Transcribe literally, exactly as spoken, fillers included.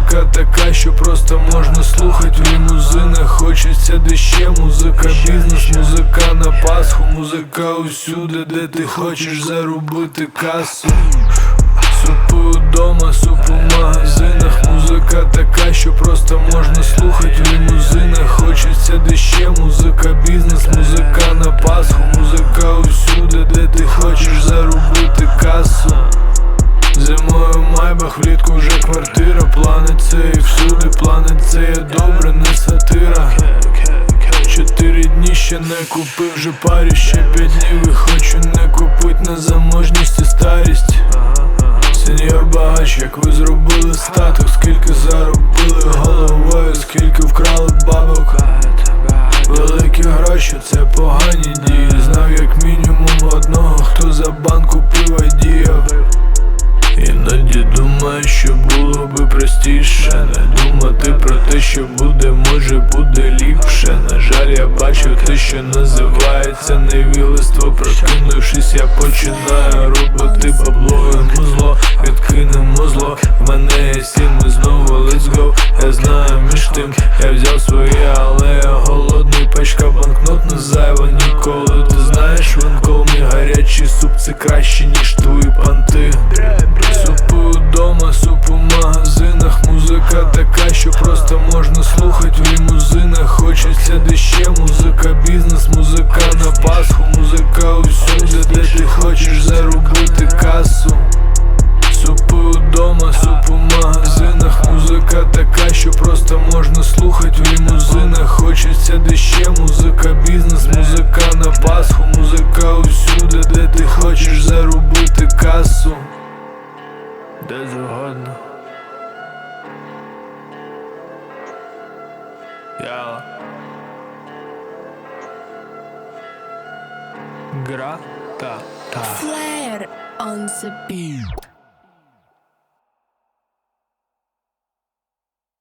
Музика така, що просто можна слухать в лімузинах. Хочеться дещо, музика, бізнес, музика на Пасху. Музика усюди, де ти хочеш заробити касу. Супи удома, суп у магазинах. Музика така, що просто можна слухать в лімузинах. Хочеться дещо, музика, бізнес, музика на Пасху. Музика усюди, де ти хочеш заробити касу. Зимою майбах, влітку вже квартира. Плани це і всюди, плани це є добре, не сатира. Чотири дні ще не купив, вже парю, ще п'ять днів і хочу не купить на заможність і старість. Сеньор багач, як ви зробили статок, скільки заробили головою, скільки вкрали бабок. Великі гроші – це погані дії. Знав як мінімум одного, хто за банку пива діяв. Іноді думаю, що було би простіше не думати про те, що буде, може буде ліпше. На жаль, я бачу те, що називається невігластво. Прокинувшись, я починаю робити бабло і музло. Відкинемо зло, в мене є сім, ми знову let's go. Я знаю між тим, я взяв своє, але я голодний. Пачка банкнот не зайва ніколи. Ти знаєш, ванкол, мій гарячий суп, це краще, ніж твої панти. Супи удома, суп у магазинах. Музика така, що просто можна слухать в лімузинах. Хочеться дещо, музика, бізнес, музика на Пасху. Музика усюди, де ти хочеш заробити касу. Супи удома, суп у магазинах. Музика така, що просто можна слухать в лімузинах. Хочеться дещо, музика, бізнес, музика на Пасху. Музика усюди, де ти хочеш заробити касу. Де завгодно. Я Гра-та-та. Flair on the beat.